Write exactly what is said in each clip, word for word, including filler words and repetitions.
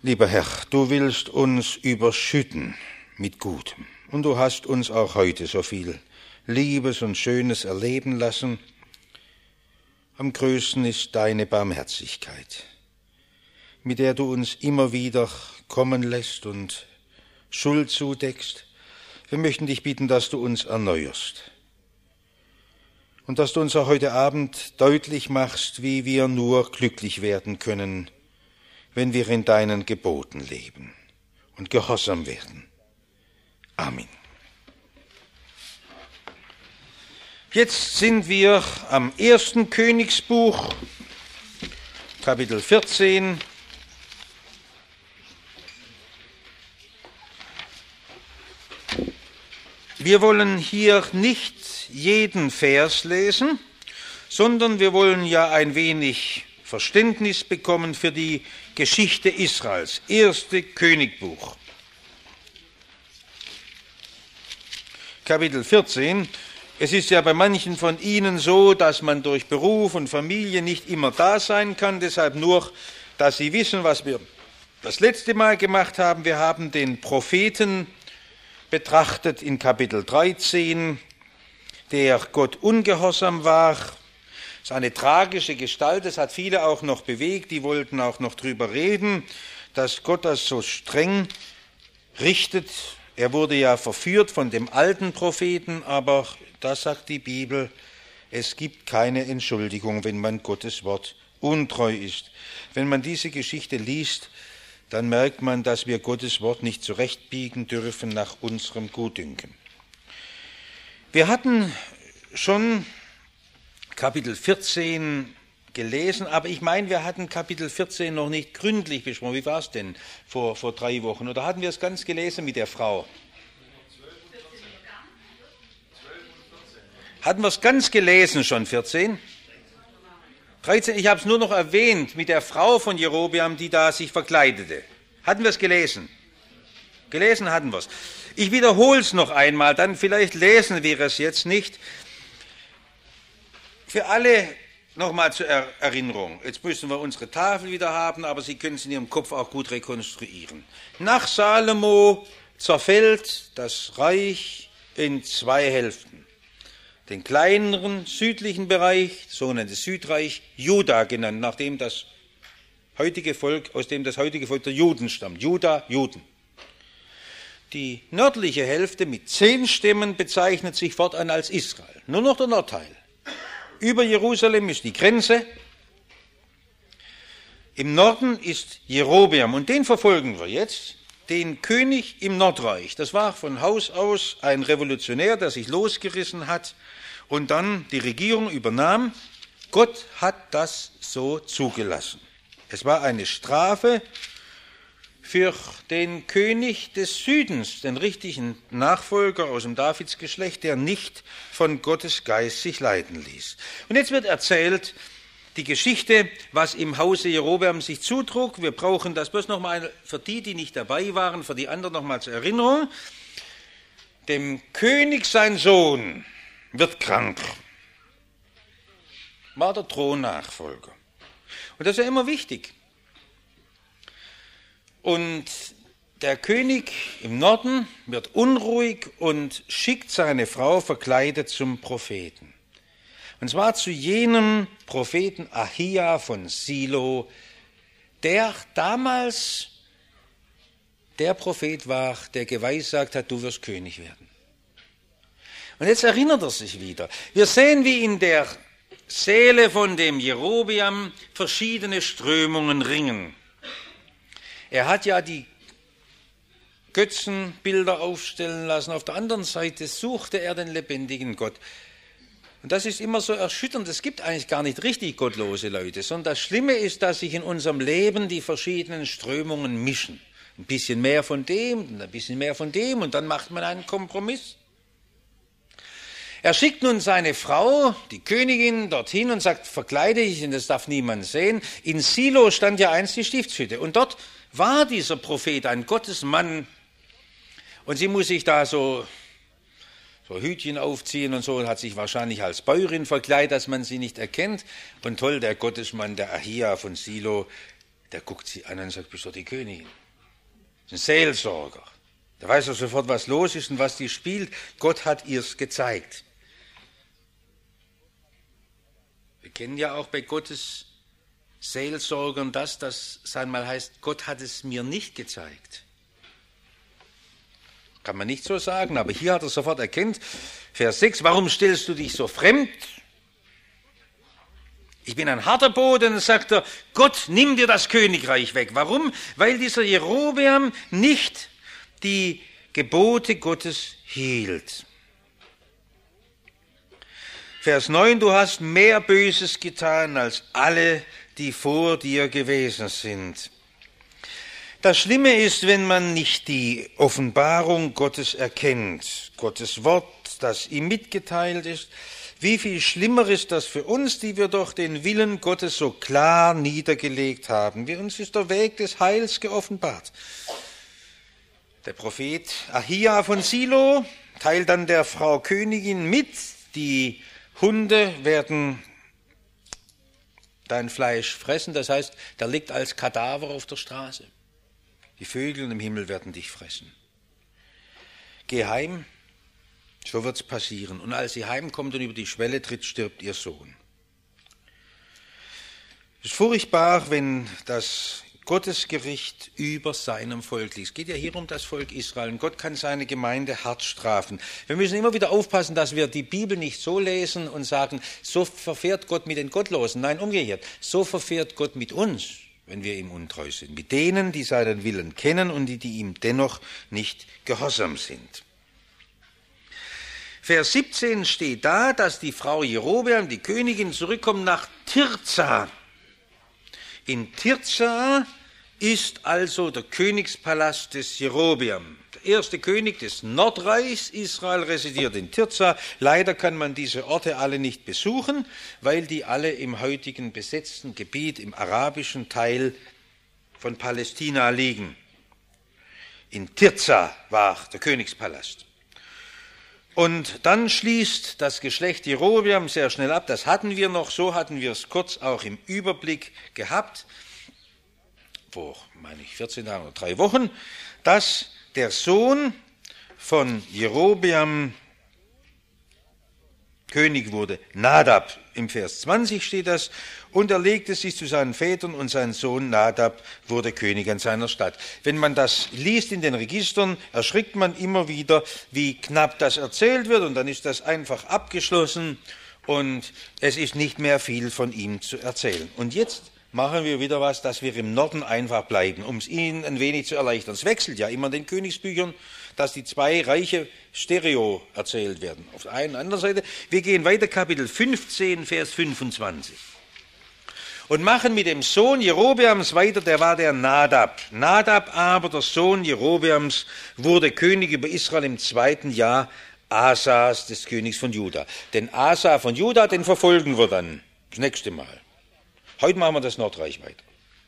Lieber Herr, du willst uns überschütten mit Gutem. Und du hast uns auch heute so viel Liebes und Schönes erleben lassen. Am größten ist deine Barmherzigkeit, mit der du uns immer wieder kommen lässt und Schuld zudeckst. Wir möchten dich bitten, dass du uns erneuerst und dass du uns auch heute Abend deutlich machst, wie wir nur glücklich werden können, wenn wir in deinen Geboten leben und gehorsam werden. Amen. Jetzt sind wir am ersten Königsbuch, Kapitel vierzehn. Wir wollen hier nicht jeden Vers lesen, sondern wir wollen ja ein wenig Verständnis bekommen für die Geschichte Israels. Erste Königbuch. Kapitel vierzehn. Es ist ja bei manchen von Ihnen so, dass man durch Beruf und Familie nicht immer da sein kann. Deshalb nur, dass Sie wissen, was wir das letzte Mal gemacht haben. Wir haben den Propheten betrachtet in Kapitel dreizehn, der Gott ungehorsam war. Das ist eine tragische Gestalt, das hat viele auch noch bewegt, die wollten auch noch drüber reden, dass Gott das so streng richtet. Er wurde ja verführt von dem alten Propheten, aber da sagt die Bibel, es gibt keine Entschuldigung, wenn man Gottes Wort untreu ist. Wenn man diese Geschichte liest, dann merkt man, dass wir Gottes Wort nicht zurechtbiegen dürfen nach unserem Gutdünken. Wir hatten schon Kapitel vierzehn gelesen, aber ich meine, wir hatten Kapitel vierzehn noch nicht gründlich besprochen. Wie war es denn vor, vor drei Wochen? Oder hatten wir es ganz gelesen mit der Frau? Hatten wir es ganz gelesen schon, vierzehn? dreizehn, ich habe es nur noch erwähnt mit der Frau von Jerobeam, die da sich verkleidete. Hatten wir es gelesen? Gelesen hatten wir es. Ich wiederhole es noch einmal, dann vielleicht lesen wir es jetzt nicht. Für alle nochmal zur Erinnerung. Jetzt müssen wir unsere Tafel wieder haben, aber Sie können es in Ihrem Kopf auch gut rekonstruieren. Nach Salomo zerfällt das Reich in zwei Hälften. Den kleineren südlichen Bereich, sogenanntes Südreich, Juda genannt, nachdem das heutige Volk, aus dem das heutige Volk der Juden stammt. Juda, Juden. Die nördliche Hälfte mit zehn Stämmen bezeichnet sich fortan als Israel. Nur noch der Nordteil. Über Jerusalem ist die Grenze. Im Norden ist Jerobeam und den verfolgen wir jetzt. Den König im Nordreich. Das war von Haus aus ein Revolutionär, der sich losgerissen hat und dann die Regierung übernahm. Gott hat das so zugelassen. Es war eine Strafe für den König des Südens, den richtigen Nachfolger aus dem Davidsgeschlecht, der nicht von Gottes Geist sich leiten ließ. Und jetzt wird erzählt, die Geschichte, was im Hause Jerobeam sich zutrug. Wir brauchen das bloß nochmal für die, die nicht dabei waren, für die anderen nochmal zur Erinnerung. Dem König sein Sohn wird krank. War der Thronnachfolger. Und das ist ja immer wichtig. Und der König im Norden wird unruhig und schickt seine Frau verkleidet zum Propheten. Und zwar zu jenem Propheten Ahia von Silo, der damals der Prophet war, der geweissagt hat, du wirst König werden. Und jetzt erinnert er sich wieder. Wir sehen, wie in der Seele von dem Jerobeam verschiedene Strömungen ringen. Er hat ja die Götzenbilder aufstellen lassen. Auf der anderen Seite suchte er den lebendigen Gott. Und das ist immer so erschütternd. Es gibt eigentlich gar nicht richtig gottlose Leute, sondern das Schlimme ist, dass sich in unserem Leben die verschiedenen Strömungen mischen. Ein bisschen mehr von dem, und ein bisschen mehr von dem und dann macht man einen Kompromiss. Er schickt nun seine Frau, die Königin, dorthin und sagt, verkleide dich, und das darf niemand sehen. In Silo stand ja einst die Stiftshütte und dort war dieser Prophet ein Gottesmann und sie muss sich da so... so Hütchen aufziehen und so, und hat sich wahrscheinlich als Bäuerin verkleidet, dass man sie nicht erkennt. Und toll, der Gottesmann, der Ahia von Silo, Der guckt sie an und sagt, bist du die Königin? Ein Seelsorger. Der weiß doch sofort, was los ist und was die spielt. Gott hat ihr's gezeigt. Wir kennen ja auch bei Gottes Seelsorgern das, das einmal heißt, Gott hat es mir nicht gezeigt. Kann man nicht so sagen, aber hier hat er sofort erkannt, Vers sechs, warum stellst du dich so fremd? Ich bin ein harter Boden, sagt er, Gott, nimm dir das Königreich weg. Warum? Weil dieser Jerobeam nicht die Gebote Gottes hielt. Vers neun, du hast mehr Böses getan als alle, die vor dir gewesen sind. Das Schlimme ist, wenn man nicht die Offenbarung Gottes erkennt, Gottes Wort, das ihm mitgeteilt ist. Wie viel schlimmer ist das für uns, die wir doch den Willen Gottes so klar niedergelegt haben. Wie uns ist der Weg des Heils geoffenbart. Der Prophet Ahia von Silo teilt dann der Frau Königin mit, die Hunde werden dein Fleisch fressen, das heißt, der liegt als Kadaver auf der Straße. Die Vögel im Himmel werden dich fressen. Geh heim, so wird's passieren. Und als sie heimkommt und über die Schwelle tritt, stirbt ihr Sohn. Es ist furchtbar, wenn das Gottesgericht über seinem Volk liegt. Es geht ja hier um das Volk Israel. Und Gott kann seine Gemeinde hart strafen. Wir müssen immer wieder aufpassen, dass wir die Bibel nicht so lesen und sagen, so verfährt Gott mit den Gottlosen. Nein, umgekehrt. So verfährt Gott mit uns, wenn wir ihm untreu sind. Mit denen, die seinen Willen kennen und die, die ihm dennoch nicht gehorsam sind. Vers siebzehn steht da, dass die Frau Jerobeam, die Königin, zurückkommt nach Tirza. In Tirza ist also der Königspalast des Jerobeam. Der erste König des Nordreichs Israel residiert in Tirza. Leider kann man diese Orte alle nicht besuchen, weil die alle im heutigen besetzten Gebiet, im arabischen Teil von Palästina liegen. In Tirza war der Königspalast. Und dann schließt das Geschlecht Jerobeam sehr schnell ab. Das hatten wir noch, so hatten wir es kurz auch im Überblick gehabt, vor, meine ich, vierzehn Tagen oder drei Wochen, dass der Sohn von Jerobeam König wurde, Nadab. Im Vers zwanzig steht das, und er legte sich zu seinen Vätern und sein Sohn Nadab wurde König an seiner Stadt. Wenn man das liest in den Registern, erschrickt man immer wieder, wie knapp das erzählt wird, und dann ist das einfach abgeschlossen und es ist nicht mehr viel von ihm zu erzählen. Und jetzt machen wir wieder was, dass wir im Norden einfach bleiben, um es Ihnen ein wenig zu erleichtern. Es wechselt ja immer in den Königsbüchern, dass die zwei Reiche stereo erzählt werden. Auf der einen und anderen Seite. Wir gehen weiter, Kapitel fünfzehn, Vers fünfundzwanzig. Und machen mit dem Sohn Jerobeams weiter, der war der Nadab. Nadab aber, der Sohn Jerobeams, wurde König über Israel im zweiten Jahr Asas, des Königs von Juda. Den Asa von Juda, den verfolgen wir dann das nächste Mal. Heute machen wir das Nordreich weiter.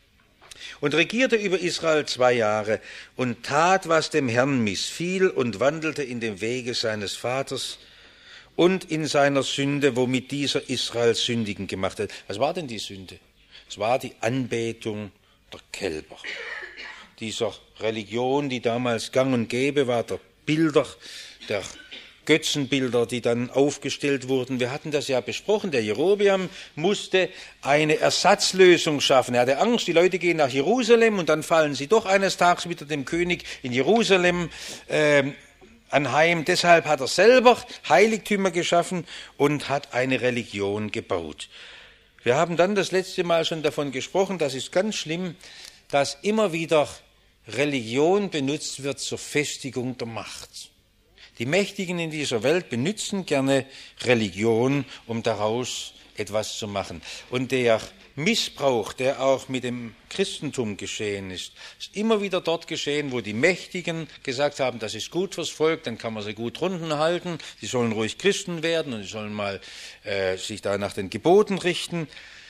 Und regierte über Israel zwei Jahre und tat, was dem Herrn missfiel, und wandelte in dem Wege seines Vaters und in seiner Sünde, womit dieser Israel sündigen gemacht hat. Was war denn die Sünde? Es war die Anbetung der Kälber. Dieser Religion, die damals gang und gäbe war, der Bilder, der Götzenbilder, die dann aufgestellt wurden. Wir hatten das ja besprochen. Der Jerobeam musste eine Ersatzlösung schaffen. Er hatte Angst, die Leute gehen nach Jerusalem und dann fallen sie doch eines Tages wieder dem König in Jerusalem äh, anheim. Deshalb hat er selber Heiligtümer geschaffen und hat eine Religion gebaut. Wir haben dann das letzte Mal schon davon gesprochen, das ist ganz schlimm, dass immer wieder Religion benutzt wird zur Festigung der Macht. Die Mächtigen in dieser Welt benutzen gerne Religion, um daraus etwas zu machen. Und der Missbrauch, der auch mit dem Christentum geschehen ist, ist immer wieder dort geschehen, wo die Mächtigen gesagt haben, das ist gut fürs Volk, dann kann man sie gut runden halten, sie sollen ruhig Christen werden und sie sollen mal äh, sich da nach den Geboten richten.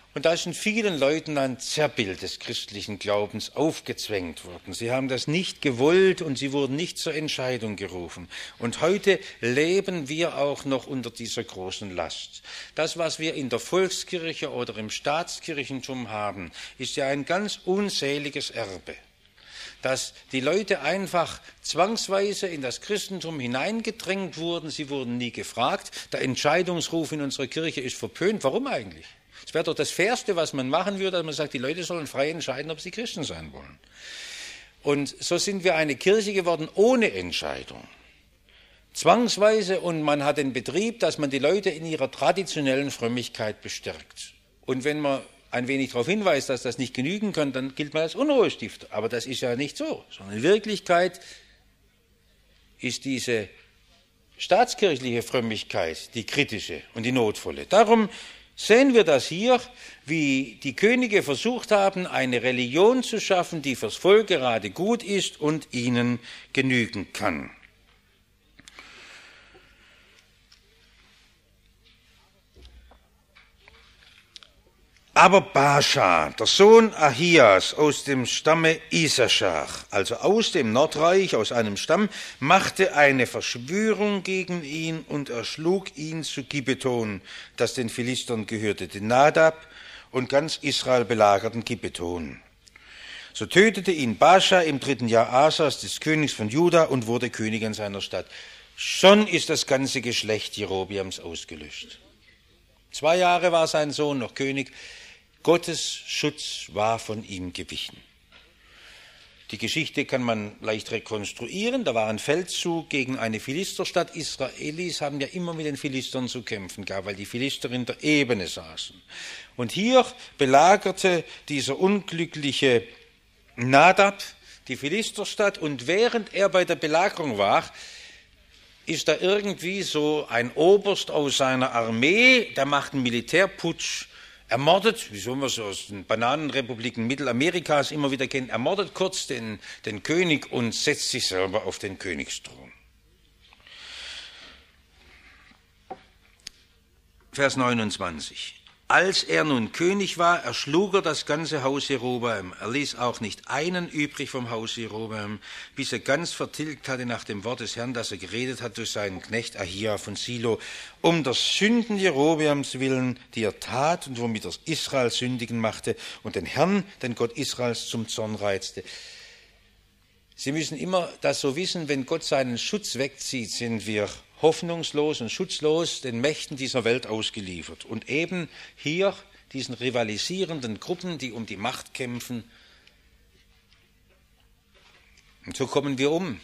Und da ist in vielen Leuten ein Zerrbild des christlichen Glaubens aufgezwängt worden. Sie haben das nicht gewollt und sie wurden nicht zur Entscheidung gerufen. Und heute leben wir auch noch unter dieser großen Last. Das, was wir in der Volkskirche oder im Staatskirchentum haben, ist ja ein ganz unseliges Erbe. Dass die Leute einfach zwangsweise in das Christentum hineingedrängt wurden, sie wurden nie gefragt. Der Entscheidungsruf in unserer Kirche ist verpönt. Warum eigentlich? Es wäre doch das Fairste, was man machen würde, dass man sagt, die Leute sollen frei entscheiden, ob sie Christen sein wollen. Und so sind wir eine Kirche geworden ohne Entscheidung. Zwangsweise, und man hat den Betrieb, dass man die Leute in ihrer traditionellen Frömmigkeit bestärkt. Und wenn man ein wenig darauf hinweist, dass das nicht genügen kann, dann gilt man als Unruhestifter. Aber das ist ja nicht so, sondern in Wirklichkeit ist diese staatskirchliche Frömmigkeit die kritische und die notvolle. Darum sehen wir das hier, wie die Könige versucht haben, eine Religion zu schaffen, die fürs Volk gerade gut ist und ihnen genügen kann. Aber Baascha, der Sohn Ahias aus dem Stamme Issachar, also aus dem Nordreich, aus einem Stamm, machte eine Verschwörung gegen ihn und erschlug ihn zu Gibeton, das den Philistern gehörte, den Nadab und ganz Israel belagerten Gibeton. So tötete ihn Baascha im dritten Jahr Asas, des Königs von Juda, und wurde König in seiner Stadt. Schon ist das ganze Geschlecht Jerobeams ausgelöscht. Zwei Jahre war sein Sohn noch König. Gottes Schutz war von ihm gewichen. Die Geschichte kann man leicht rekonstruieren. Da war ein Feldzug gegen eine Philisterstadt. Israelis haben ja immer mit den Philistern zu kämpfen gehabt, weil die Philister in der Ebene saßen. Und hier belagerte dieser unglückliche Nadab die Philisterstadt, und während er bei der Belagerung war, ist da irgendwie so ein Oberst aus seiner Armee, der macht einen Militärputsch, ermordet, wie soll man es aus den Bananenrepubliken Mittelamerikas immer wieder kennen, ermordet kurz den, den König und setzt sich selber auf den Königsthron. Vers neunundzwanzig. Als er nun König war, erschlug er das ganze Haus Jerobeam. Er ließ auch nicht einen übrig vom Haus Jerobeam, bis er ganz vertilgt hatte nach dem Wort des Herrn, das er geredet hat durch seinen Knecht Ahia von Silo, um der Sünden Jerobeams willen, die er tat und womit er Israel sündigen machte und den Herrn, den Gott Israels, zum Zorn reizte. Sie müssen immer das so wissen, wenn Gott seinen Schutz wegzieht, sind wir hoffnungslos und schutzlos den Mächten dieser Welt ausgeliefert. Und eben hier diesen rivalisierenden Gruppen, die um die Macht kämpfen. Und so kommen wir um.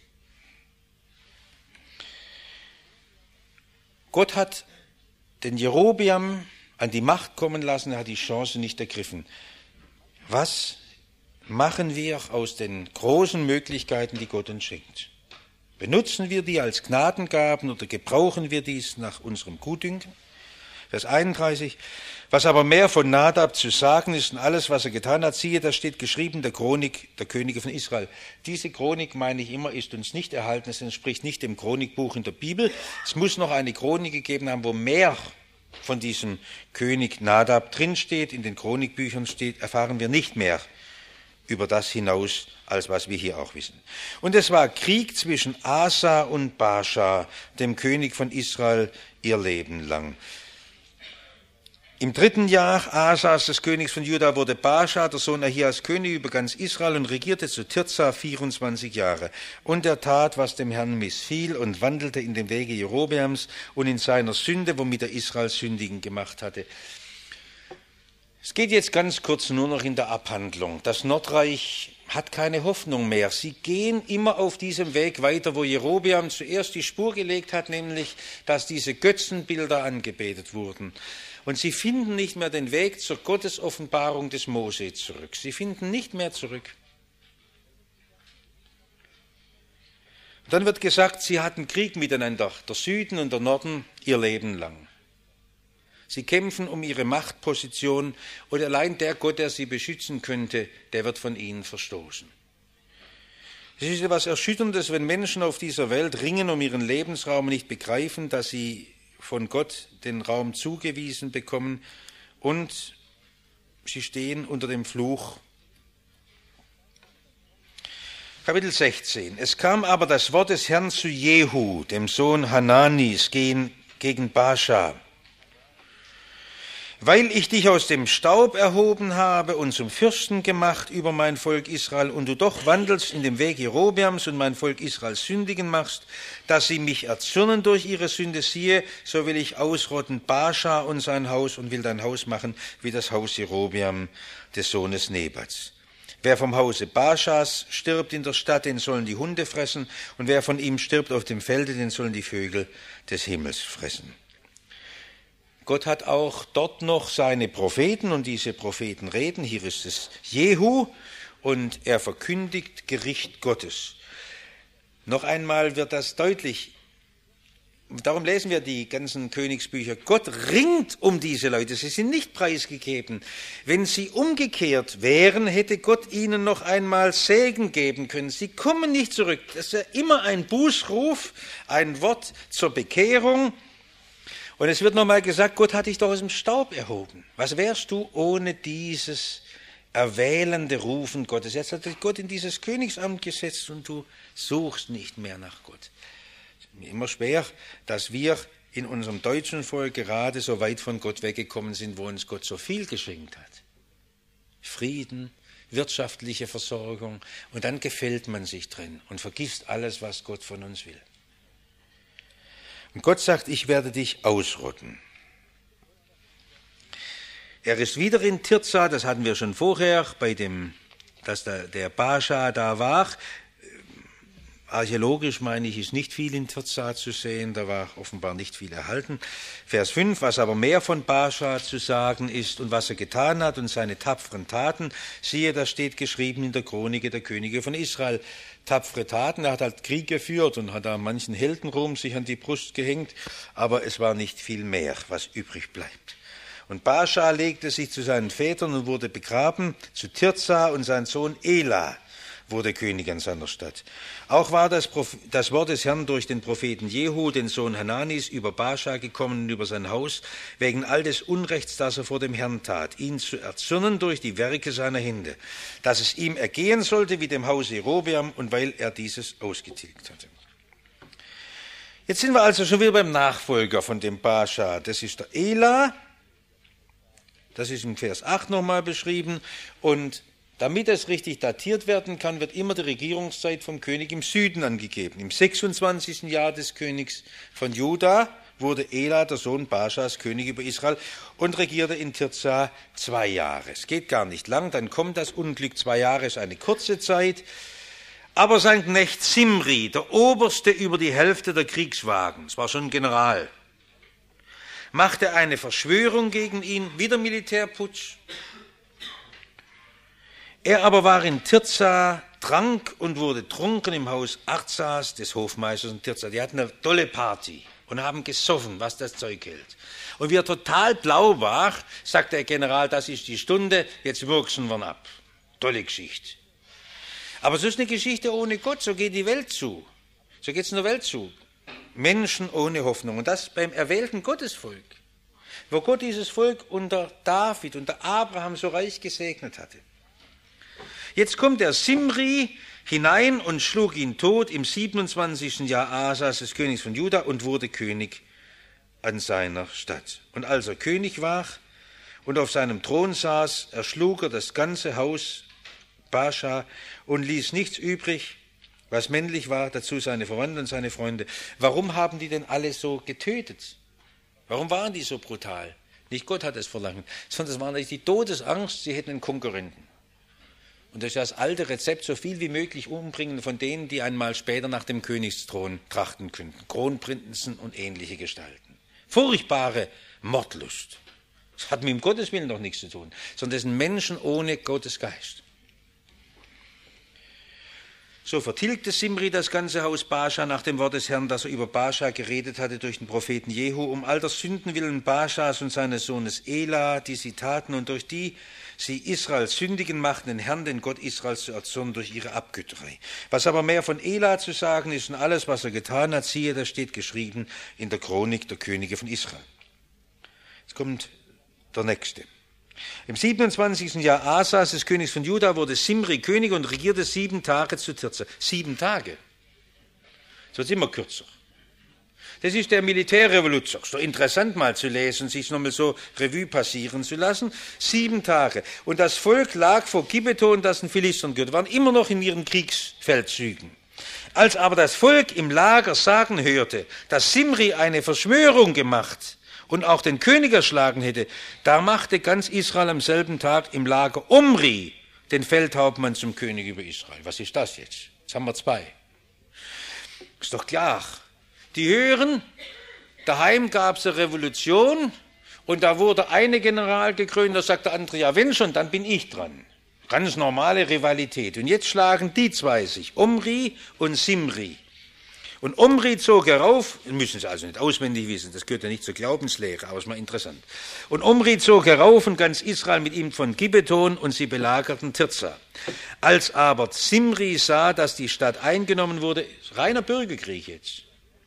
Gott hat den Jerobeam an die Macht kommen lassen, er hat die Chance nicht ergriffen. Was machen wir aus den großen Möglichkeiten, die Gott uns schenkt? Benutzen wir die als Gnadengaben oder gebrauchen wir dies nach unserem Gutdünken? Vers einunddreißig. Was aber mehr von Nadab zu sagen ist und alles, was er getan hat, siehe, da steht geschrieben, der Chronik der Könige von Israel. Diese Chronik, meine ich immer, ist uns nicht erhalten, es entspricht nicht dem Chronikbuch in der Bibel. Es muss noch eine Chronik gegeben haben, wo mehr von diesem König Nadab drinsteht. In den Chronikbüchern steht, erfahren wir nicht mehr über das hinaus, als was wir hier auch wissen. Und es war Krieg zwischen Asa und Baascha, dem König von Israel, ihr Leben lang. Im dritten Jahr Asas, des Königs von Juda, wurde Baascha, der Sohn Ahias, König über ganz Israel und regierte zu Tirza vierundzwanzig Jahre. Und er tat, was dem Herrn missfiel, und wandelte in dem Wege Jerobeams und in seiner Sünde, womit er Israel sündigen gemacht hatte. Es geht jetzt ganz kurz nur noch in der Abhandlung. Das Nordreich hat keine Hoffnung mehr. Sie gehen immer auf diesem Weg weiter, wo Jerobeam zuerst die Spur gelegt hat, nämlich, dass diese Götzenbilder angebetet wurden. Und sie finden nicht mehr den Weg zur Gottesoffenbarung des Mose zurück. Sie finden nicht mehr zurück. Und dann wird gesagt, sie hatten Krieg miteinander, der Süden und der Norden, ihr Leben lang. Sie kämpfen um ihre Machtposition und allein der Gott, der sie beschützen könnte, der wird von ihnen verstoßen. Es ist etwas Erschütterndes, wenn Menschen auf dieser Welt ringen um ihren Lebensraum und nicht begreifen, dass sie von Gott den Raum zugewiesen bekommen und sie stehen unter dem Fluch. Kapitel sechzehn. Es kam aber das Wort des Herrn zu Jehu, dem Sohn Hananis, gegen, gegen Baascha. Weil ich dich aus dem Staub erhoben habe und zum Fürsten gemacht über mein Volk Israel und du doch wandelst in dem Weg Jerobeams und mein Volk Israel sündigen machst, dass sie mich erzürnen durch ihre Sünde, siehe, so will ich ausrotten Baascha und sein Haus und will dein Haus machen wie das Haus Jerobeam des Sohnes Nebats. Wer vom Hause Baaschas stirbt in der Stadt, den sollen die Hunde fressen, und wer von ihm stirbt auf dem Felde, den sollen die Vögel des Himmels fressen. Gott hat auch dort noch seine Propheten, und diese Propheten reden. Hier ist es Jehu, und er verkündigt Gericht Gottes. Noch einmal wird das deutlich. Darum lesen wir die ganzen Königsbücher. Gott ringt um diese Leute, sie sind nicht preisgegeben. Wenn sie umgekehrt wären, hätte Gott ihnen noch einmal Segen geben können. Sie kommen nicht zurück. Das ist ja immer ein Bußruf, ein Wort zur Bekehrung. Und es wird nochmal gesagt, Gott hat dich doch aus dem Staub erhoben. Was wärst du ohne dieses erwählende Rufen Gottes? Jetzt hat dich Gott in dieses Königsamt gesetzt und du suchst nicht mehr nach Gott. Es ist mir immer schwer, dass wir in unserem deutschen Volk gerade so weit von Gott weggekommen sind, wo uns Gott so viel geschenkt hat. Frieden, wirtschaftliche Versorgung, und dann gefällt man sich drin und vergisst alles, was Gott von uns will. Und Gott sagt, ich werde dich ausrotten. Er ist wieder in Tirza, das hatten wir schon vorher, bei dem, dass der, der Baascha da war. Archäologisch, meine ich, ist nicht viel in Tirza zu sehen, da war offenbar nicht viel erhalten. Vers fünf, was aber mehr von Baascha zu sagen ist und was er getan hat und seine tapferen Taten, siehe, das steht geschrieben in der Chronik der Könige von Israel. Tapfere Taten, er hat halt Krieg geführt und hat da manchen Heldenruhm sich an die Brust gehängt, aber es war nicht viel mehr, was übrig bleibt. Und Baascha legte sich zu seinen Vätern und wurde begraben zu Tirza, und sein Sohn Ela wurde König an seiner Stadt. Auch war das, Proph- das Wort des Herrn durch den Propheten Jehu, den Sohn Hananis, über Baascha gekommen und über sein Haus, wegen all des Unrechts, das er vor dem Herrn tat, ihn zu erzürnen durch die Werke seiner Hände, dass es ihm ergehen sollte wie dem Haus Jerobeam, und weil er dieses ausgetilgt hatte. Jetzt sind wir also schon wieder beim Nachfolger von dem Baascha. Das ist der Ela, das ist im Vers acht nochmal beschrieben, und damit es richtig datiert werden kann, wird immer die Regierungszeit vom König im Süden angegeben. Im sechsundzwanzigsten Jahr des Königs von Juda wurde Ela, der Sohn Baaschas, König über Israel und regierte in Tirza zwei Jahre. Es geht gar nicht lang, dann kommt das Unglück. Zwei Jahre ist eine kurze Zeit. Aber sein Knecht Simri, der Oberste über die Hälfte der Kriegswagen, es war schon ein General, machte eine Verschwörung gegen ihn, wieder Militärputsch. Er aber war in Tirza, trank und wurde trunken im Haus Arzas, des Hofmeisters in Tirza. Die hatten eine tolle Party und haben gesoffen, was das Zeug hält. Und wie er total blau war, sagt der General, das ist die Stunde, jetzt würgen wir ihn ab. Tolle Geschichte. Aber so ist eine Geschichte ohne Gott, so geht die Welt zu. So geht es in der Welt zu. Menschen ohne Hoffnung. Und das beim erwählten Gottesvolk. Wo Gott dieses Volk unter David, unter Abraham so reich gesegnet hatte. Jetzt kommt der Simri hinein und schlug ihn tot im siebenundzwanzigsten Jahr Asas, des Königs von Juda, und wurde König an seiner Stadt. Und als er König war und auf seinem Thron saß, erschlug er das ganze Haus Baascha und ließ nichts übrig, was männlich war, dazu seine Verwandten und seine Freunde. Warum haben die denn alle so getötet? Warum waren die so brutal? Nicht Gott hat es verlangt, sondern es war nicht die Todesangst, sie hätten einen Konkurrenten. Und das ist das alte Rezept, so viel wie möglich umbringen von denen, die einmal später nach dem Königsthron trachten könnten. Kronprinzen und ähnliche Gestalten. Furchtbare Mordlust. Das hat mit dem Gotteswillen doch nichts zu tun, sondern das sind Menschen ohne Gottes Geist. So vertilgte Simri das ganze Haus Baascha nach dem Wort des Herrn, das er über Baascha geredet hatte durch den Propheten Jehu, um all der Sünden willen Baaschas und seines Sohnes Ela, die sie taten und durch die sie Israel sündigen machten, den Herrn, den Gott Israels, zu erzürnen durch ihre Abgötterei. Was aber mehr von Ela zu sagen ist und alles, was er getan hat, siehe, das steht geschrieben in der Chronik der Könige von Israel. Jetzt kommt der Nächste. Im siebenundzwanzigsten Jahr Asas, des Königs von Juda, wurde Simri König und regierte sieben Tage zu Tirza. Sieben Tage. Es wird immer kürzer. Das ist der Militärrevolution. Ist doch interessant mal zu lesen, sich nochmal so Revue passieren zu lassen. Sieben Tage. Und das Volk lag vor Gibeton, das den Philistern gehört, waren immer noch in ihren Kriegsfeldzügen. Als aber das Volk im Lager sagen hörte, dass Simri eine Verschwörung gemacht und auch den König erschlagen hätte, da machte ganz Israel am selben Tag im Lager Omri den Feldhauptmann zum König über Israel. Was ist das jetzt? Jetzt haben wir zwei. Ist doch klar. Die hören, daheim gab es eine Revolution und da wurde eine General gekrönt, da sagt der andere, ja wenn schon, dann bin ich dran. Ganz normale Rivalität. Und jetzt schlagen die zwei sich, Omri und Simri. Und Omri zog herauf, müssen Sie also nicht auswendig wissen, das gehört ja nicht zur Glaubenslehre, aber ist mal interessant. Und Omri zog herauf und ganz Israel mit ihm von Gibeton und sie belagerten Tirza. Als aber Simri sah, dass die Stadt eingenommen wurde, reiner Bürgerkrieg jetzt,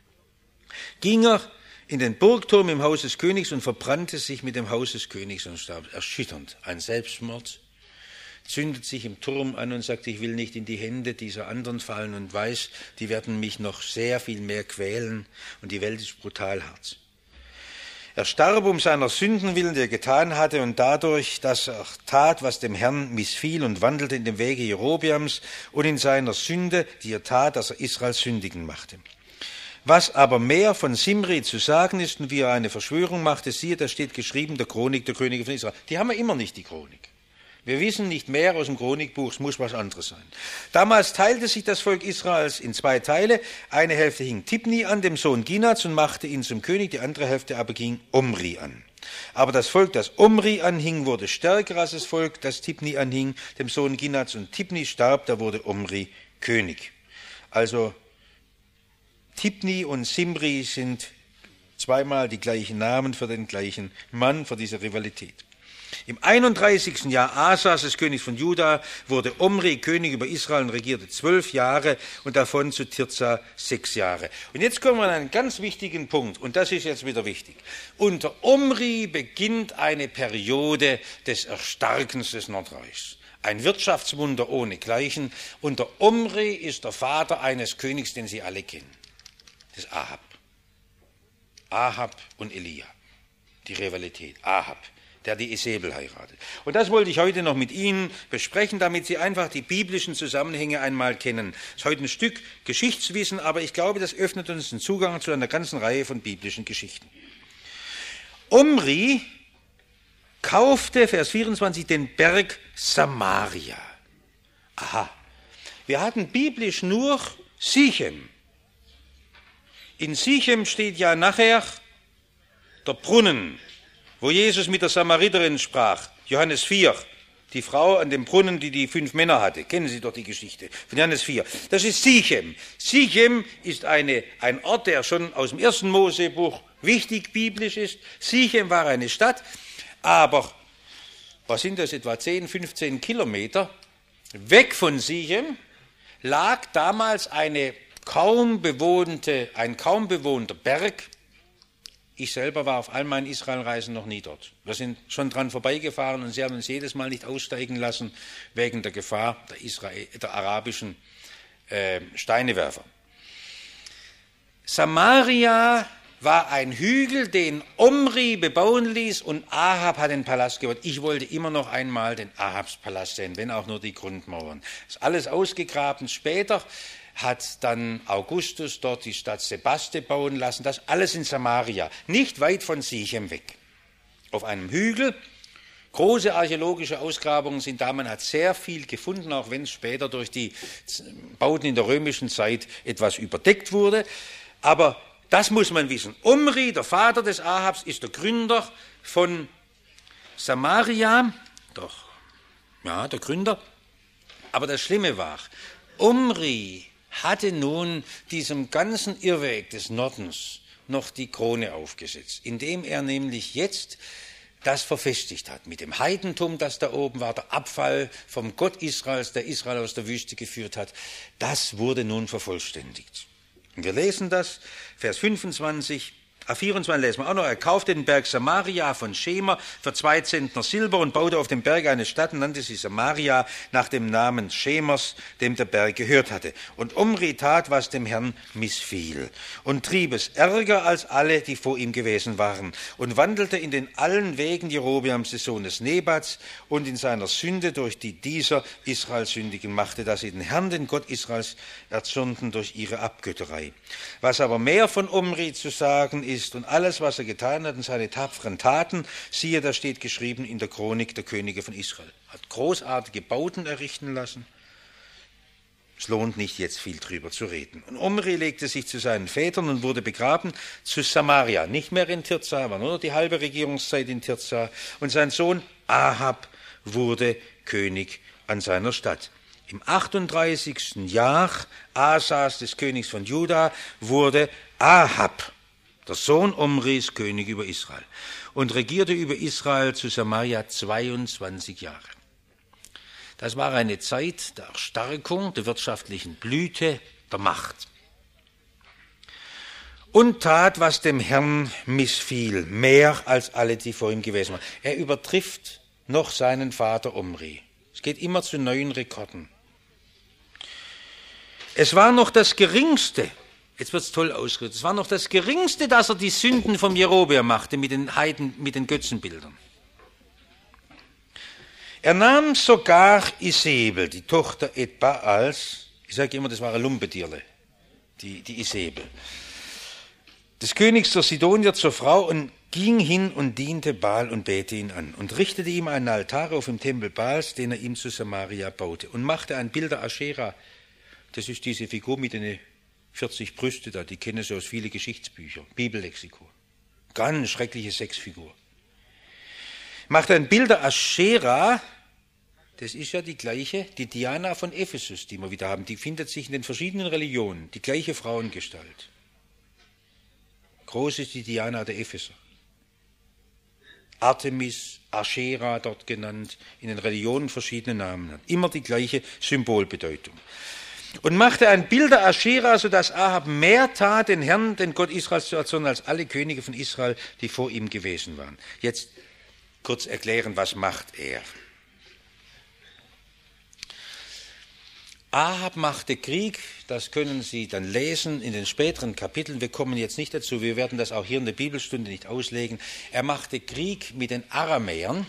ging er in den Burgturm im Haus des Königs und verbrannte sich mit dem Haus des Königs und starb. Erschütternd, ein Selbstmord, zündet sich im Turm an und sagt, ich will nicht in die Hände dieser anderen fallen und weiß, die werden mich noch sehr viel mehr quälen und die Welt ist brutal hart. Er starb um seiner Sünden willen, die er getan hatte, und dadurch, dass er tat, was dem Herrn missfiel, und wandelte in dem Wege Jerobeams und in seiner Sünde, die er tat, dass er Israel sündigen machte. Was aber mehr von Simri zu sagen ist und wie er eine Verschwörung machte, siehe, da steht geschrieben, der Chronik der Könige von Israel. Die haben wir immer nicht, die Chronik. Wir wissen nicht mehr aus dem Chronikbuch, es muss was anderes sein. Damals teilte sich das Volk Israels in zwei Teile. Eine Hälfte hing Tibni an, dem Sohn Ginats, und machte ihn zum König, die andere Hälfte aber ging Omri an. Aber das Volk, das Omri anhing, wurde stärker als das Volk, das Tibni anhing, dem Sohn Ginats, und Tibni starb, da wurde Omri König. Also Tibni und Simri sind zweimal die gleichen Namen für den gleichen Mann, für diese Rivalität. Im einunddreißigsten Jahr Asas, des Königs von Juda, wurde Omri König über Israel und regierte zwölf Jahre und davon zu Tirza sechs Jahre. Und jetzt kommen wir an einen ganz wichtigen Punkt, und das ist jetzt wieder wichtig. Unter Omri beginnt eine Periode des Erstarkens des Nordreichs. Ein Wirtschaftswunder ohnegleichen. Unter Omri ist der Vater eines Königs, den Sie alle kennen. Das ist Ahab. Ahab und Elia. Die Rivalität. Ahab, der die Isabel heiratet. Und das wollte ich heute noch mit Ihnen besprechen, damit Sie einfach die biblischen Zusammenhänge einmal kennen. Das ist heute ein Stück Geschichtswissen, aber ich glaube, das öffnet uns den Zugang zu einer ganzen Reihe von biblischen Geschichten. Omri kaufte, Vers vierundzwanzig, den Berg Samaria. Aha. Wir hatten biblisch nur Sichem. In Sichem steht ja nachher der Brunnen, wo Jesus mit der Samariterin sprach, Johannes vier, die Frau an dem Brunnen, die die fünf Männer hatte. Kennen Sie doch die Geschichte von Johannes vier. Das ist Sichem. Sichem ist eine, ein Ort, der schon aus dem ersten Mosebuch wichtig biblisch ist. Sichem war eine Stadt, aber was sind das, etwa zehn, fünfzehn Kilometer weg von Sichem lag damals eine kaum bewohnte, ein kaum bewohnter Berg. Ich selber war auf all meinen Israelreisen noch nie dort. Wir sind schon dran vorbeigefahren und sie haben uns jedes Mal nicht aussteigen lassen wegen der Gefahr der, Israel, der arabischen äh, Steinewerfer. Samaria war ein Hügel, den Omri bebauen ließ, und Ahab hat den Palast gebaut. Ich wollte immer noch einmal den Ahabs-Palast sehen, wenn auch nur die Grundmauern. Das ist alles ausgegraben. Später hat dann Augustus dort die Stadt Sebaste bauen lassen. Das alles in Samaria, nicht weit von Sichem weg. Auf einem Hügel. Große archäologische Ausgrabungen sind da. Man hat sehr viel gefunden, auch wenn es später durch die Bauten in der römischen Zeit etwas überdeckt wurde. Aber das muss man wissen. Omri, der Vater des Ahabs, ist der Gründer von Samaria. Doch, ja, der Gründer. Aber das Schlimme war, Omri hatte nun diesem ganzen Irrweg des Nordens noch die Krone aufgesetzt, indem er nämlich jetzt das verfestigt hat. Mit dem Heidentum, das da oben war, der Abfall vom Gott Israels, der Israel aus der Wüste geführt hat, das wurde nun vervollständigt. Und wir lesen das, Vers fünfundzwanzig, vierundzwanzig lesen wir auch noch, er kaufte den Berg Samaria von Schemer für zwei Zentner Silber und baute auf dem Berg eine Stadt und nannte sie Samaria nach dem Namen Schemers, dem der Berg gehört hatte. Und Omri tat, was dem Herrn missfiel und trieb es ärger als alle, die vor ihm gewesen waren und wandelte in den allen Wegen Jerobeams des Sohnes Nebats und in seiner Sünde, durch die dieser Israel sündigen machte, dass sie den Herrn, den Gott Israels, erzürnten durch ihre Abgötterei. Was aber mehr von Omri zu sagen ist, und alles, was er getan hat und seine tapferen Taten, siehe, da steht geschrieben in der Chronik der Könige von Israel. Hat großartige Bauten errichten lassen. Es lohnt nicht, jetzt viel drüber zu reden. Und Omri legte sich zu seinen Vätern und wurde begraben zu Samaria, nicht mehr in Tirza, war nur noch die halbe Regierungszeit in Tirza. Und sein Sohn Ahab wurde König an seiner Stadt. Im achtunddreißigsten Jahr Asas, des Königs von Juda, wurde Ahab, der Sohn Omris, König über Israel und regierte über Israel zu Samaria zweiundzwanzig Jahre. Das war eine Zeit der Erstarkung, der wirtschaftlichen Blüte, der Macht. Und tat, was dem Herrn missfiel, mehr als alle, die vor ihm gewesen waren. Er übertrifft noch seinen Vater Omri. Es geht immer zu neuen Rekorden. Es war noch das Geringste, jetzt wird es toll ausgedrückt, es war noch das Geringste, dass er die Sünden vom Jerobeam machte mit den Heiden, mit den Götzenbildern. Er nahm sogar Isebel, die Tochter Ethbaals, ich sage immer, das war ein Lumpetierle, die, die Isebel, des Königs der Sidonier zur Frau und ging hin und diente Baal und bete ihn an und richtete ihm einen Altar auf dem Tempel Baals, den er ihm zu Samaria baute und machte ein Bild der Aschera. Das ist diese Figur mit den vierzig Brüste da, die kennen Sie aus vielen Geschichtsbüchern, Bibellexikon. Ganz schreckliche Sexfigur. Macht ein Bild der Aschera, das ist ja die gleiche, die Diana von Ephesus, die wir wieder haben, die findet sich in den verschiedenen Religionen, die gleiche Frauengestalt. Groß ist die Diana der Epheser. Artemis, Aschera dort genannt, in den Religionen verschiedene Namen hat. Immer die gleiche Symbolbedeutung. Und machte ein Bild der Aschera, sodass Ahab mehr tat, den Herrn, den Gott Israels zu erzürnen, als alle Könige von Israel, die vor ihm gewesen waren. Jetzt kurz erklären, was macht er? Ahab machte Krieg, das können Sie dann lesen in den späteren Kapiteln. Wir kommen jetzt nicht dazu, wir werden das auch hier in der Bibelstunde nicht auslegen. Er machte Krieg mit den Aramäern.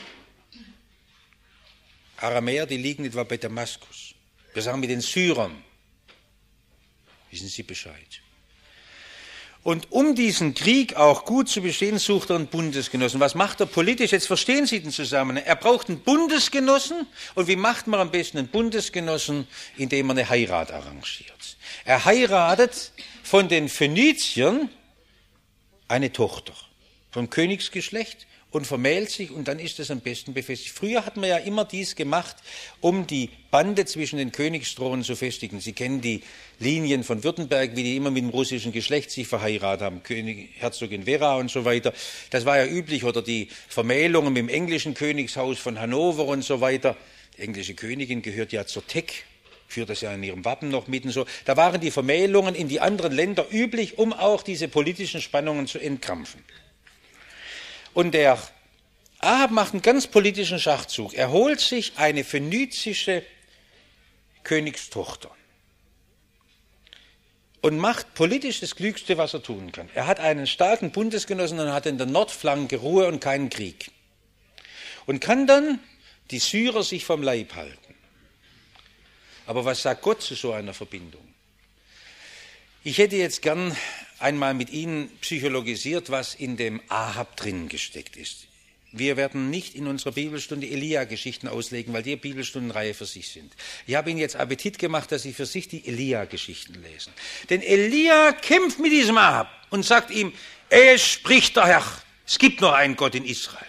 Aramäer, die liegen etwa bei Damaskus. Wir sagen mit den Syrern. Wissen Sie Bescheid. Und um diesen Krieg auch gut zu bestehen, sucht er einen Bundesgenossen. Was macht er politisch? Jetzt verstehen Sie den Zusammenhang. Er braucht einen Bundesgenossen. Und wie macht man am besten einen Bundesgenossen? Indem man eine Heirat arrangiert. Er heiratet von den Phöniziern eine Tochter vom Königsgeschlecht und vermählt sich, und dann ist es am besten befestigt. Früher hat man ja immer dies gemacht, um die Bande zwischen den Königsthronen zu festigen. Sie kennen die Linien von Württemberg, wie die immer mit dem russischen Geschlecht sich verheiratet haben, König, Herzogin Vera und so weiter. Das war ja üblich, oder die Vermählungen mit dem englischen Königshaus von Hannover und so weiter. Die englische Königin gehört ja zur Teck, führt das ja in ihrem Wappen noch mit und so. Da waren die Vermählungen in die anderen Länder üblich, um auch diese politischen Spannungen zu entkrampfen. Und der Ahab macht einen ganz politischen Schachzug. Er holt sich eine phönizische Königstochter und macht politisch das Klügste, was er tun kann. Er hat einen starken Bundesgenossen und hat in der Nordflanke Ruhe und keinen Krieg. Und kann dann die Syrer sich vom Leib halten. Aber was sagt Gott zu so einer Verbindung? Ich hätte jetzt gern einmal mit Ihnen psychologisiert, was in dem Ahab drin gesteckt ist. Wir werden nicht in unserer Bibelstunde Elia-Geschichten auslegen, weil die Bibelstundenreihe für sich sind. Ich habe Ihnen jetzt Appetit gemacht, dass Sie für sich die Elia-Geschichten lesen. Denn Elia kämpft mit diesem Ahab und sagt ihm, es spricht der Herr, es gibt noch einen Gott in Israel.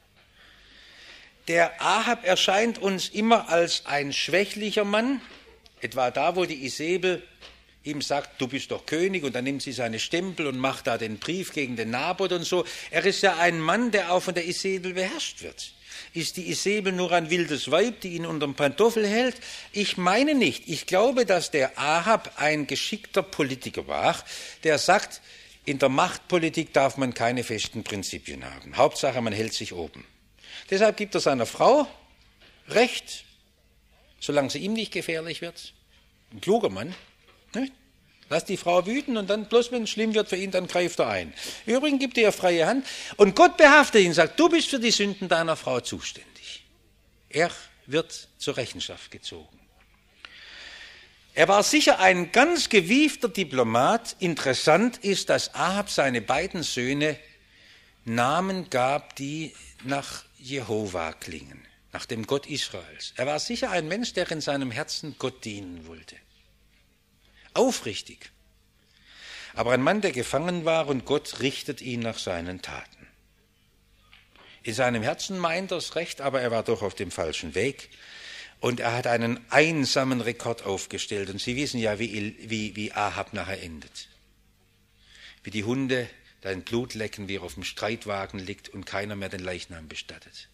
Der Ahab erscheint uns immer als ein schwächlicher Mann, etwa da, wo die Isebel ihm sagt, du bist doch König, und dann nimmt sie seine Stempel und macht da den Brief gegen den Naboth und so. Er ist ja ein Mann, der auch von der Isebel beherrscht wird. Ist die Isebel nur ein wildes Weib, die ihn unterm Pantoffel hält? Ich meine nicht. Ich glaube, dass der Ahab ein geschickter Politiker war, der sagt, in der Machtpolitik darf man keine festen Prinzipien haben. Hauptsache, man hält sich oben. Deshalb gibt er seiner Frau Recht, solange sie ihm nicht gefährlich wird. Ein kluger Mann. Nicht? Lass die Frau wüten und dann, bloß wenn es schlimm wird für ihn, dann greift er ein. Übrigens gibt er ihr freie Hand und Gott behaftet ihn und sagt, du bist für die Sünden deiner Frau zuständig. Er wird zur Rechenschaft gezogen. Er war sicher ein ganz gewiefter Diplomat. Interessant ist, dass Ahab seine beiden Söhne Namen gab, die nach Jehova klingen, nach dem Gott Israels. Er war sicher ein Mensch, der in seinem Herzen Gott dienen wollte. Aufrichtig. Aber ein Mann, der gefangen war und Gott richtet ihn nach seinen Taten. In seinem Herzen meint er es recht, aber er war doch auf dem falschen Weg. Und er hat einen einsamen Rekord aufgestellt. Und Sie wissen ja, wie, wie, wie Ahab nachher endet. Wie die Hunde dein Blut lecken, wie er auf dem Streitwagen liegt und keiner mehr den Leichnam bestattet.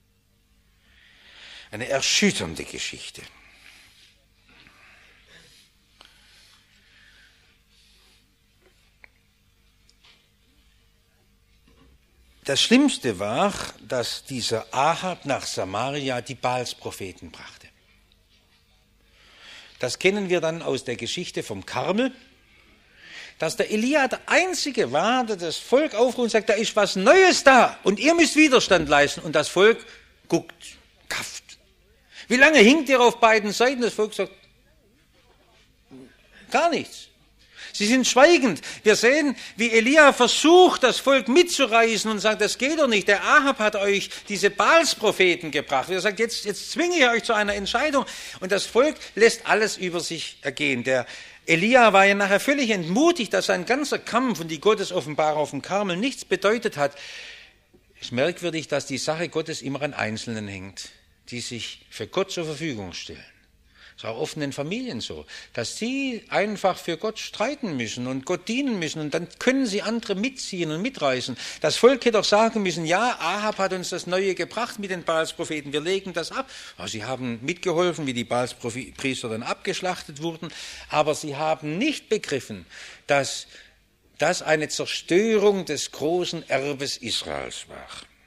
Eine erschütternde Geschichte. Das Schlimmste war, dass dieser Ahab nach Samaria die Baalspropheten brachte. Das kennen wir dann aus der Geschichte vom Karmel, dass der Elia der Einzige war, der das Volk aufruft und sagt, da ist was Neues da und ihr müsst Widerstand leisten. Und das Volk guckt, kafft. Wie lange hinkt ihr auf beiden Seiten? Das Volk sagt, gar nichts. Sie sind schweigend. Wir sehen, wie Elia versucht, das Volk mitzureißen und sagt, das geht doch nicht. Der Ahab hat euch diese Baalspropheten gebracht. Er sagt, jetzt, jetzt zwinge ich euch zu einer Entscheidung. Und das Volk lässt alles über sich ergehen. Der Elia war ja nachher völlig entmutigt, dass sein ganzer Kampf und die Gottesoffenbarung auf dem Karmel nichts bedeutet hat. Es ist merkwürdig, dass die Sache Gottes immer an Einzelnen hängt, die sich für Gott zur Verfügung stellen. Das ist auch oft in den Familien so, dass sie einfach für Gott streiten müssen und Gott dienen müssen und dann können sie andere mitziehen und mitreißen. Das Volk hätte doch sagen müssen, ja, Ahab hat uns das Neue gebracht mit den Baalspropheten, wir legen das ab. Aber sie haben mitgeholfen, wie die Baalspriester dann abgeschlachtet wurden, aber sie haben nicht begriffen, dass das eine Zerstörung des großen Erbes Israels war.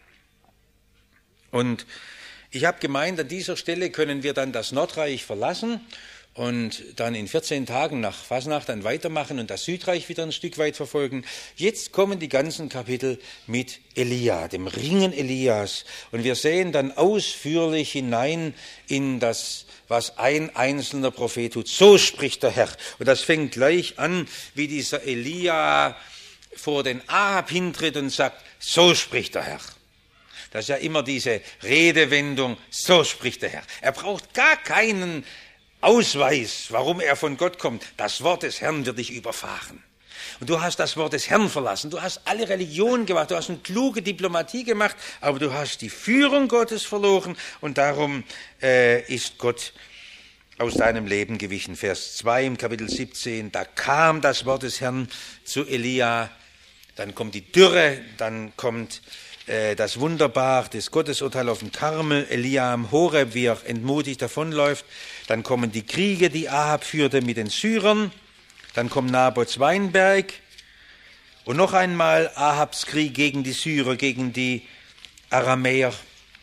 Und ich habe gemeint, an dieser Stelle können wir dann das Nordreich verlassen und dann in vierzehn Tagen nach Fasnacht dann weitermachen und das Südreich wieder ein Stück weit verfolgen. Jetzt kommen die ganzen Kapitel mit Elia, dem Ringen Elias. Und wir sehen dann ausführlich hinein in das, was ein einzelner Prophet tut. So spricht der Herr. Und das fängt gleich an, wie dieser Elia vor den Ahab hintritt und sagt, so spricht der Herr. Das ist ja immer diese Redewendung, so spricht der Herr. Er braucht gar keinen Ausweis, warum er von Gott kommt. Das Wort des Herrn wird dich überfahren. Und du hast das Wort des Herrn verlassen. Du hast alle Religionen gemacht, du hast eine kluge Diplomatie gemacht, aber du hast die Führung Gottes verloren und darum äh, ist Gott aus deinem Leben gewichen. Vers zwei im Kapitel siebzehn, da kam das Wort des Herrn zu Elia, dann kommt die Dürre, dann kommt das Wunderbar, das Gottesurteil auf dem Karmel, Elia am Horeb, wie er entmutigt davonläuft. Dann kommen die Kriege, die Ahab führte mit den Syrern. Dann kommt Nabots Weinberg. Und noch einmal Ahabs Krieg gegen die Syrer, gegen die Aramäer.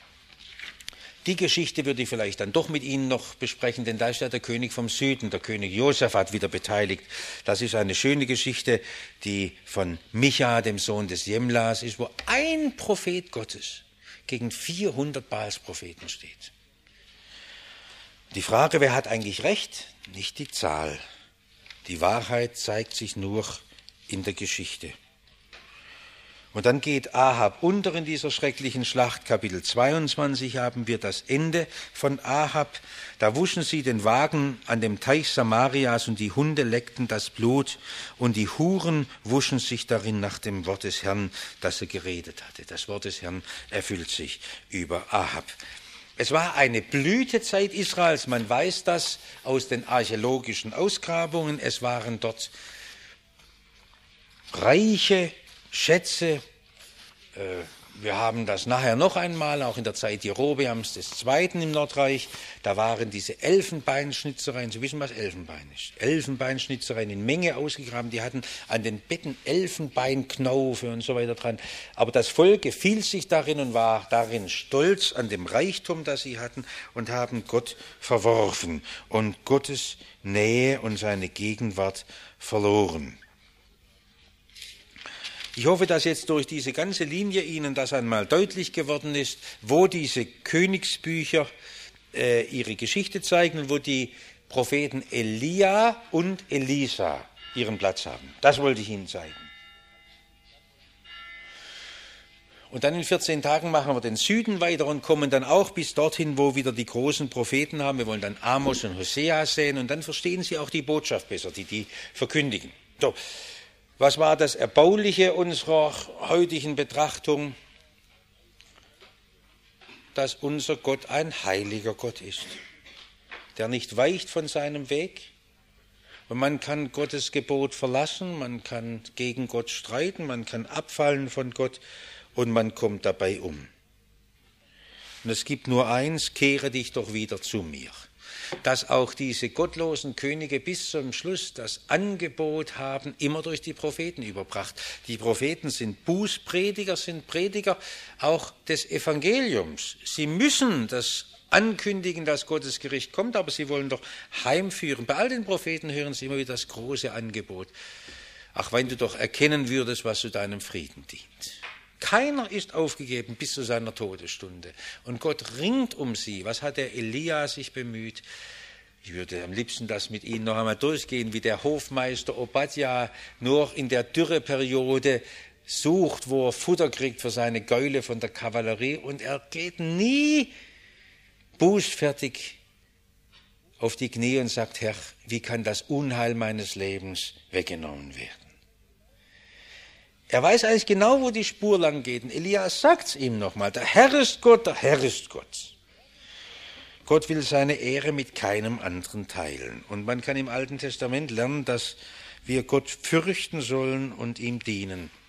Die Geschichte würde ich vielleicht dann doch mit Ihnen noch besprechen, denn da ist ja der König vom Süden, der König Josaphat, wieder beteiligt. Das ist eine schöne Geschichte, die von Micha, dem Sohn des Jemlas, ist, wo ein Prophet Gottes gegen vierhundert Baalspropheten steht. Die Frage, wer hat eigentlich recht? Nicht die Zahl. Die Wahrheit zeigt sich nur in der Geschichte. Und dann geht Ahab unter in dieser schrecklichen Schlacht. Kapitel zweiundzwanzig haben wir das Ende von Ahab. Da wuschen sie den Wagen an dem Teich Samarias und die Hunde leckten das Blut und die Huren wuschen sich darin nach dem Wort des Herrn, das er geredet hatte. Das Wort des Herrn erfüllt sich über Ahab. Es war eine Blütezeit Israels, man weiß das aus den archäologischen Ausgrabungen. Es waren dort reiche Schätze, äh, Wir haben das nachher noch einmal, auch in der Zeit Jerobeams des Zweiten im Nordreich. Da waren diese Elfenbeinschnitzereien, Sie wissen, was Elfenbein ist. Elfenbeinschnitzereien in Menge ausgegraben. Die hatten an den Betten Elfenbeinknaufe und so weiter dran. Aber das Volk gefiel sich darin und war darin stolz an dem Reichtum, das sie hatten, und haben Gott verworfen und Gottes Nähe und seine Gegenwart verloren. Ich hoffe, dass jetzt durch diese ganze Linie Ihnen das einmal deutlich geworden ist, wo diese Königsbücher äh, ihre Geschichte zeigen und wo die Propheten Elia und Elisa ihren Platz haben. Das wollte ich Ihnen zeigen. Und dann in vierzehn Tagen machen wir den Süden weiter und kommen dann auch bis dorthin, wo wieder die großen Propheten haben. Wir wollen dann Amos und Hosea sehen und dann verstehen Sie auch die Botschaft besser, die die verkündigen. So. Was war das Erbauliche unserer heutigen Betrachtung? Dass unser Gott ein heiliger Gott ist, der nicht weicht von seinem Weg. Und man kann Gottes Gebot verlassen, man kann gegen Gott streiten, man kann abfallen von Gott und man kommt dabei um. Und es gibt nur eins: kehre dich doch wieder zu mir. Dass auch diese gottlosen Könige bis zum Schluss das Angebot haben, immer durch die Propheten überbracht. Die Propheten sind Bußprediger, sind Prediger auch des Evangeliums. Sie müssen das ankündigen, dass Gottes Gericht kommt, aber sie wollen doch heimführen. Bei all den Propheten hören Sie immer wieder das große Angebot. Ach, wenn du doch erkennen würdest, was zu deinem Frieden dient. Keiner ist aufgegeben bis zu seiner Todesstunde. Und Gott ringt um sie. Was hat der Elia sich bemüht? Ich würde am liebsten das mit Ihnen noch einmal durchgehen, wie der Hofmeister Obadja nur in der Dürreperiode sucht, wo er Futter kriegt für seine Gäule von der Kavallerie. Und er geht nie bußfertig auf die Knie und sagt: Herr, wie kann das Unheil meines Lebens weggenommen werden? Er weiß eigentlich genau, wo die Spur lang geht. Und Elias sagt es ihm nochmal: Der Herr ist Gott, der Herr ist Gott. Gott will seine Ehre mit keinem anderen teilen. Und man kann im Alten Testament lernen, dass wir Gott fürchten sollen und ihm dienen.